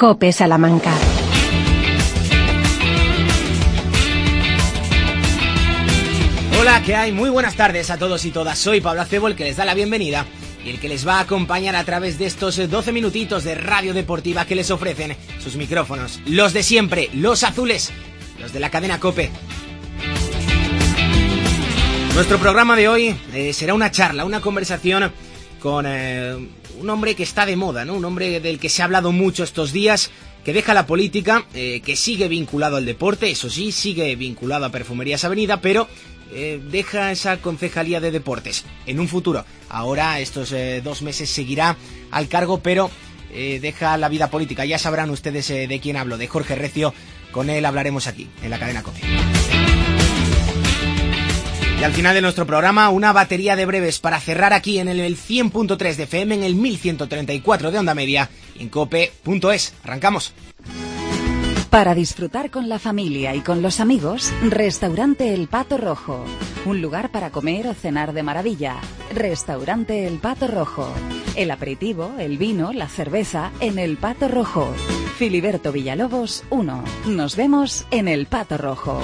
COPE Salamanca. Hola, ¿qué hay? Muy buenas tardes a todos y todas. Soy Pablo Acebo, el que les da la bienvenida y el que les va a acompañar a través de estos 12 minutitos de radio deportiva que les ofrecen sus micrófonos. Los de siempre, los azules, los de la cadena COPE. Nuestro programa de hoy será una charla, una conversación con un hombre que está de moda, ¿no? Un hombre del que se ha hablado mucho estos días, que deja la política, que sigue vinculado al deporte, eso sí, sigue vinculado a Perfumerías Avenida, pero deja esa concejalía de deportes en un futuro. Ahora, estos 2 meses seguirá al cargo, pero deja la vida política. Ya sabrán ustedes de quién hablo, de Jorge Recio. Con él hablaremos aquí, en la cadena COPE. Y al final de nuestro programa, una batería de breves para cerrar aquí en el 100.3 de FM, en el 1134 de onda media y en cope.es. Arrancamos. Para disfrutar con la familia y con los amigos, Restaurante El Pato Rojo. Un lugar para comer o cenar de maravilla. Restaurante El Pato Rojo. El aperitivo, el vino, la cerveza en El Pato Rojo. Filiberto Villalobos 1. Nos vemos en El Pato Rojo.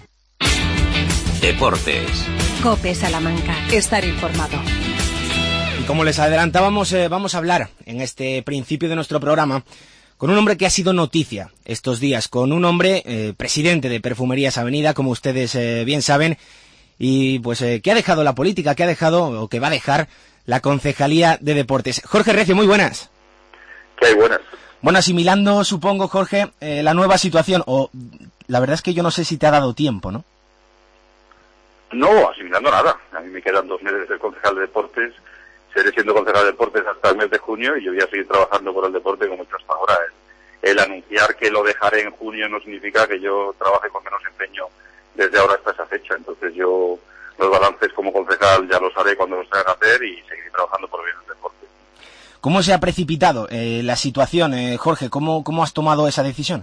Deportes. COPE Salamanca. Estar informado. Y como les adelantábamos, vamos a hablar en este principio de nuestro programa con un hombre que ha sido noticia estos días, con un hombre presidente de Perfumerías Avenida, como ustedes bien saben, y pues que ha dejado la política, que ha dejado o que va a dejar la concejalía de deportes. Jorge Recio, muy buenas. ¿Qué hay? Buenas. Bueno, asimilando, supongo, Jorge, la nueva situación, o la verdad es que yo no sé si te ha dado tiempo, ¿no? No, asimilando nada. A mí me quedan 2 meses de ser concejal de deportes. Seré siendo concejal de deportes hasta el mes de junio y yo voy a seguir trabajando por el deporte como he hecho hasta ahora. El anunciar que lo dejaré en junio no significa que yo trabaje con menos empeño desde ahora hasta esa fecha. Entonces yo los balances como concejal ya los haré cuando los tenga que hacer y seguiré trabajando por bien el deporte. ¿Cómo se ha precipitado la situación, Jorge? ¿Cómo has tomado esa decisión?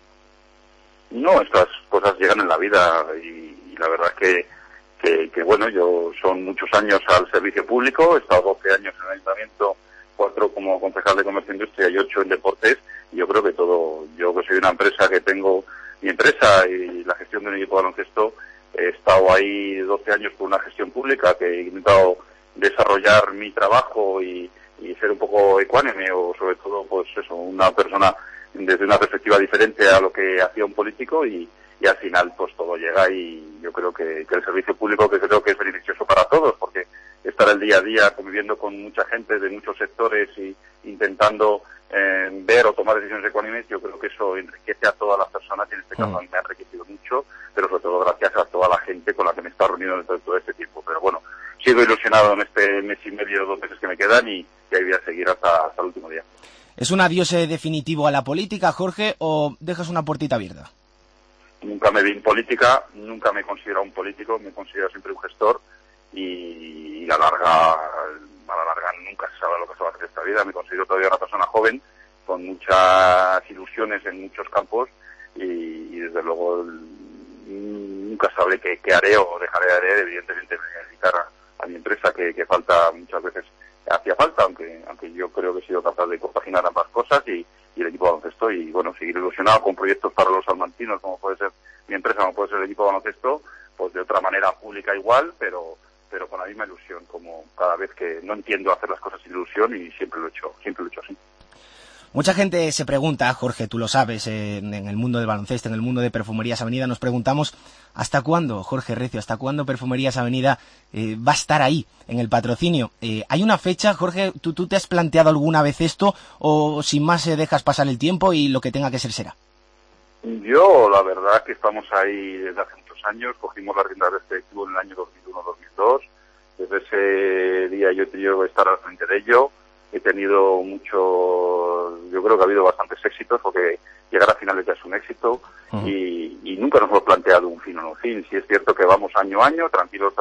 No, estas cosas llegan en la vida y la verdad es que bueno, yo son muchos años al servicio público, he estado 12 años en el ayuntamiento, 4 como concejal de comercio e industria y 8 en deportes, y yo creo que yo que soy una empresa que tengo mi empresa y la gestión de un equipo de baloncesto, he estado ahí 12 años por una gestión pública que he intentado desarrollar mi trabajo y ser un poco ecuánime o sobre todo pues eso, una persona desde una perspectiva diferente a lo que hacía un político y al final pues todo llega y yo creo que el servicio público que creo que es beneficioso para todos porque estar el día a día conviviendo con mucha gente de muchos sectores y intentando ver o tomar decisiones ecuánimes, yo creo que eso enriquece a todas las personas y en este caso a mí me ha enriquecido mucho, pero sobre todo gracias a toda la gente con la que me he estado reuniendo dentro de todo este tiempo. Pero bueno, sigo ilusionado en este mes y medio, 2 meses que me quedan y ahí voy a seguir hasta el último día. ¿Es un adiós definitivo a la política, Jorge, o dejas una puertita abierta? Nunca me vi en política, nunca me he considerado un político, me he considerado siempre un gestor y a la larga nunca se sabe lo que se va a hacer esta vida. Me considero todavía una persona joven, con muchas ilusiones en muchos campos y desde luego nunca sabré qué haré o dejaré de hacer. Evidentemente me voy a dedicar a mi empresa que falta muchas veces, hacía falta, aunque yo creo que he sido capaz de compaginar ambas cosas y el equipo de baloncesto y bueno, seguir ilusionado con proyectos para los salmantinos como puede ser mi empresa, como puede ser el equipo de baloncesto, pues de otra manera pública igual, pero con la misma ilusión, como cada vez que no entiendo hacer las cosas sin ilusión y siempre lo he hecho así. Mucha gente se pregunta, Jorge, tú lo sabes, en el mundo del baloncesto, en el mundo de Perfumerías Avenida, nos preguntamos ¿hasta cuándo, Jorge Recio, hasta cuándo Perfumerías Avenida va a estar ahí, en el patrocinio? ¿Hay una fecha, Jorge? ¿Tú te has planteado alguna vez esto o sin más dejas pasar el tiempo y lo que tenga que ser será? Yo, la verdad es que estamos ahí desde hace muchos años, cogimos las riendas de este equipo en el año 2001-2002, desde ese día yo he tenido que estar al frente de ello. He tenido yo creo que ha habido bastantes éxitos, porque llegar a finales ya es un éxito, y nunca nos hemos planteado un fin o no fin. Sí es cierto que vamos año a año, tranquilos,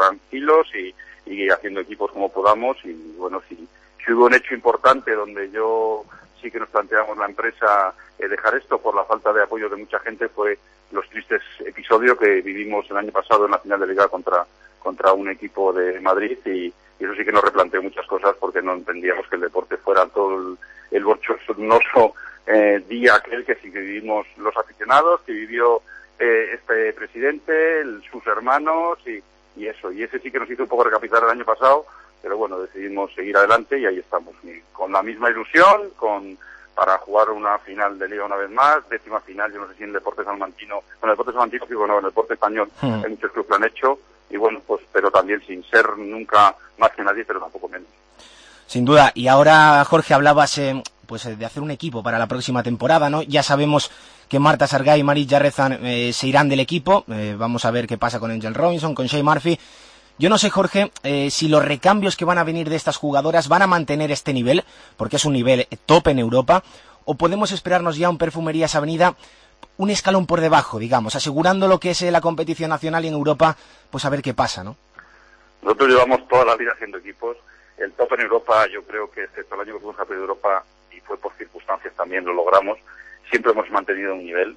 y haciendo equipos como podamos, y bueno, si hubo un hecho importante donde yo sí que nos planteamos la empresa dejar esto por la falta de apoyo de mucha gente, fue los tristes episodios que vivimos el año pasado en la final de Liga contra un equipo de Madrid, y eso sí que nos replanteó muchas cosas porque no entendíamos que el deporte fuera todo el bochornoso día aquel que sí que vivimos los aficionados, que vivió este presidente, sus hermanos y eso. Y ese sí que nos hizo un poco recapitar el año pasado, pero bueno, decidimos seguir adelante y ahí estamos, con la misma ilusión, para jugar una final de Liga una vez más, 10ª final, yo no sé si en el deporte salmantino, en el deporte salmantino, digo, no, en el deporte español, hay muchos clubes que lo han hecho, y bueno, pues, pero también sin ser nunca más que nadie, pero tampoco menos. Sin duda, y ahora, Jorge, hablabas de hacer un equipo para la próxima temporada, ¿no? Ya sabemos que Marta Sargay y Marit Jarrezan se irán del equipo, vamos a ver qué pasa con Angel Robinson, con Shea Murphy. Yo no sé, Jorge, si los recambios que van a venir de estas jugadoras van a mantener este nivel, porque es un nivel top en Europa, o podemos esperarnos ya un Perfumerías Avenida un escalón por debajo, digamos, asegurando lo que es la competición nacional y en Europa, pues a ver qué pasa, ¿no? Nosotros llevamos toda la vida haciendo equipos. El top en Europa, yo creo que excepto el año que fuimos campeón de Europa, y fue por circunstancias también, lo logramos, siempre hemos mantenido un nivel.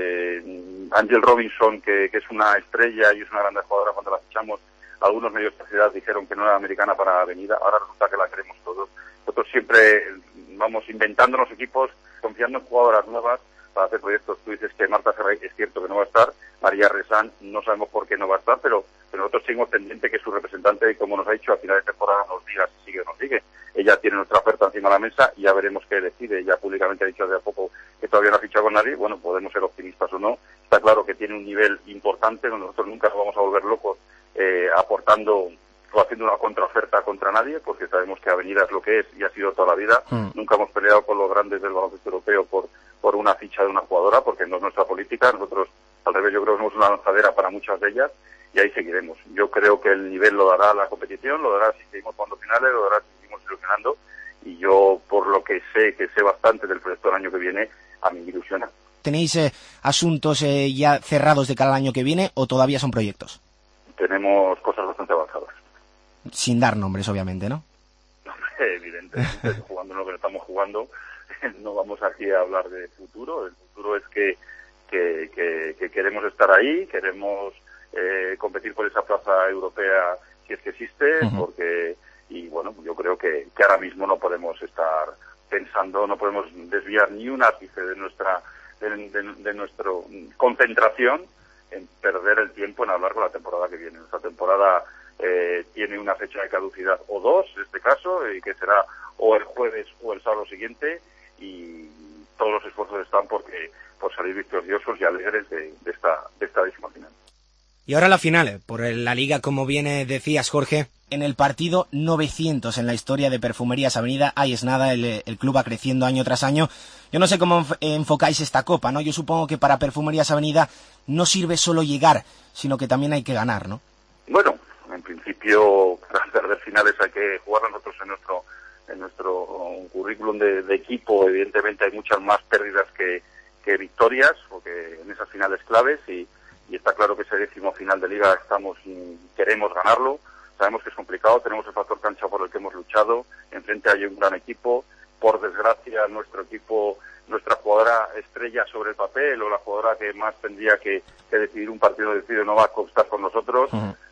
Angel Robinson, que es una estrella y es una gran jugadora, cuando la fichamos, algunos medios de la ciudad dijeron que no era americana para Avenida, ahora resulta que la queremos todos. Nosotros siempre vamos inventándonos equipos, confiando en jugadoras nuevas para hacer proyectos. Tú dices que Marta Ferrey es cierto que no va a estar, María Resán no sabemos por qué no va a estar, pero nosotros seguimos pendiente que su representante, como nos ha dicho, a final de temporada nos diga si sigue o no sigue. Ella tiene nuestra oferta encima de la mesa y ya veremos qué decide. Ella públicamente ha dicho hace poco que todavía no ha fichado con nadie. Bueno, podemos ser optimistas o no. Está claro que tiene un nivel importante, nosotros nunca nos vamos a volver locos aportando o haciendo una contraoferta contra nadie, porque sabemos que Avenida es lo que es y ha sido toda la vida. Nunca hemos peleado con los grandes del baloncesto europeo por una ficha de una jugadora, porque no es nuestra política. Nosotros, al revés, yo creo que somos una lanzadera para muchas de ellas y ahí seguiremos. Yo creo que el nivel lo dará la competición, lo dará si seguimos jugando finales, lo dará si seguimos ilusionando, y yo, por lo que sé bastante del proyecto del año que viene, a mí me ilusiona. ¿Tenéis asuntos ya cerrados de cara al año que viene o todavía son proyectos? Tenemos cosas bastante avanzadas. Sin dar nombres, obviamente, ¿no? Evidentemente, jugando lo que estamos jugando, no vamos aquí a hablar de futuro. El futuro es que queremos estar ahí, queremos competir por esa plaza europea si es que existe, porque, y bueno, yo creo que ahora mismo no podemos estar pensando, no podemos desviar ni un ápice de nuestra concentración en perder el tiempo en hablar con la temporada que viene. Nuestra temporada tiene una fecha de caducidad o dos, en este caso, y que será o el jueves o el sábado siguiente, y todos los esfuerzos están por salir victoriosos y alegres de esta 10ª final. Y ahora la final, por la Liga, como bien decías, Jorge, en el partido 900 en la historia de Perfumerías Avenida. Ahí es nada, el club va creciendo año tras año. Yo no sé cómo enfocáis esta copa, ¿no? Yo supongo que para Perfumerías Avenida no sirve solo llegar, sino que también hay que ganar, ¿no? Bueno, en principio, para perder finales hay que jugar nosotros en nuestro currículum de equipo. Evidentemente hay muchas más pérdidas que victorias, porque en esas finales claves, y está claro que ese 10º final de Liga queremos ganarlo. Sabemos que es complicado, tenemos el factor cancha por el que hemos luchado, enfrente hay un gran equipo. Por desgracia, nuestro equipo, nuestra jugadora estrella sobre el papel, o la jugadora que más tendría que decidir un partido decidido, no va a constar con nosotros.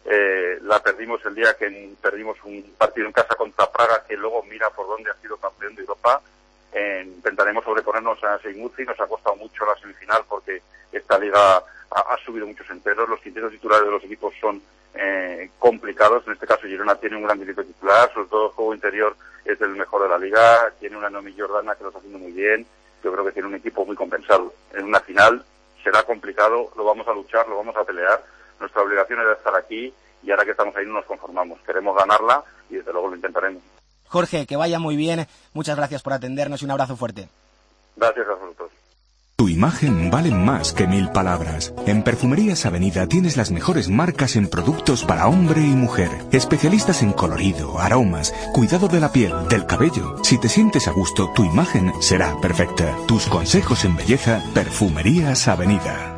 La perdimos el día que perdimos un partido en casa contra Praga, que luego mira por dónde ha sido campeón de Europa. Intentaremos sobreponernos a Seymour. Nos ha costado mucho la semifinal porque esta liga ha subido muchos enteros. Los quintetos titulares de los equipos son complicados. En este caso Girona tiene un gran quinteto titular, sobre todo el juego interior es el mejor de la liga. Tiene una Noemi Jordana que lo está haciendo muy bien. Yo creo que tiene un equipo muy compensado. En una final será complicado, lo vamos a luchar, lo vamos a pelear. Nuestra obligación es estar aquí, y ahora que estamos ahí no nos conformamos. Queremos ganarla y desde luego lo intentaremos. Jorge, que vaya muy bien. Muchas gracias por atendernos y un abrazo fuerte. Gracias a vosotros. Tu imagen vale más que 1000 palabras. En Perfumerías Avenida tienes las mejores marcas en productos para hombre y mujer. Especialistas en colorido, aromas, cuidado de la piel, del cabello. Si te sientes a gusto, tu imagen será perfecta. Tus consejos en belleza, Perfumerías Avenida.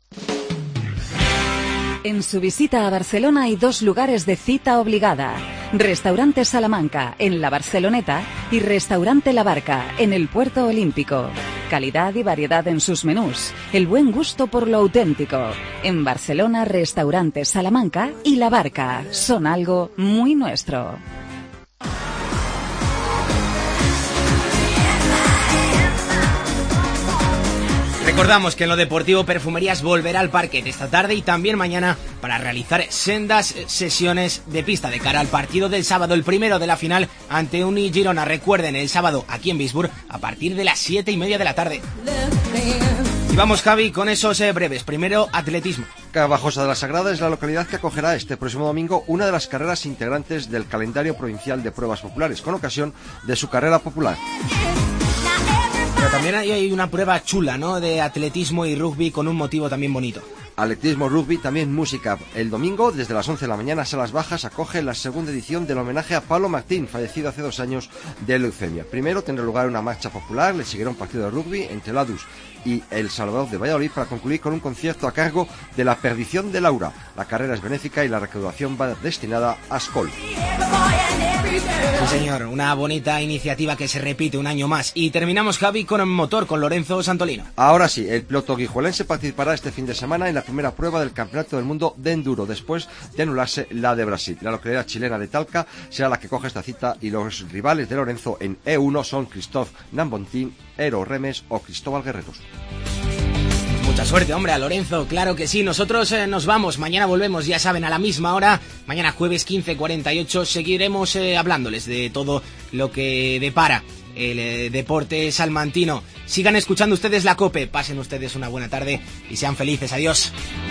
En su visita a Barcelona hay 2 lugares de cita obligada. Restaurante Salamanca, en la Barceloneta, y Restaurante La Barca, en el Puerto Olímpico. Calidad y variedad en sus menús. El buen gusto por lo auténtico. En Barcelona, Restaurante Salamanca y La Barca son algo muy nuestro. Recordamos que en lo deportivo Perfumerías volverá al parquet esta tarde y también mañana para realizar sendas sesiones de pista de cara al partido del sábado, el primero de la final ante Uni Girona. Recuerden, el sábado aquí en Bisburg a partir de las 7:30 de la tarde. Y vamos, Javi, con esos breves. Primero, atletismo. Cabajosa de la Sagrada es la localidad que acogerá este próximo domingo una de las carreras integrantes del calendario provincial de pruebas populares, con ocasión de su carrera popular. Pero también hay una prueba chula, ¿no?, de atletismo y rugby con un motivo también bonito. Atletismo, rugby, también música. El domingo, desde las 11 de la mañana, Salas Bajas acoge la segunda edición del homenaje a Pablo Martín, fallecido hace 2 años de leucemia. Primero tendrá lugar una marcha popular, le seguirá un partido de rugby entre el ADUS y el Salvador de Valladolid para concluir con un concierto a cargo de La Perdición de Laura. La carrera es benéfica y la recaudación va destinada a Ascol. Sí, señor, una bonita iniciativa que se repite un año más. Y terminamos, Javi, con el motor, con Lorenzo Santolino. Ahora sí, el piloto guijuelense participará este fin de semana en la primera prueba del Campeonato del Mundo de Enduro, después de anularse la de Brasil. La localidad chilena de Talca será la que coge esta cita y los rivales de Lorenzo en E1 son Christophe Nambontín, Eero Remes o Cristóbal Guerreros. Mucha suerte, hombre, a Lorenzo, claro que sí. Nosotros nos vamos, mañana volvemos, ya saben, a la misma hora. Mañana jueves 15:48 seguiremos hablándoles de todo lo que depara el deporte salmantino. Sigan escuchando ustedes la COPE, pasen ustedes una buena tarde y sean felices. Adiós.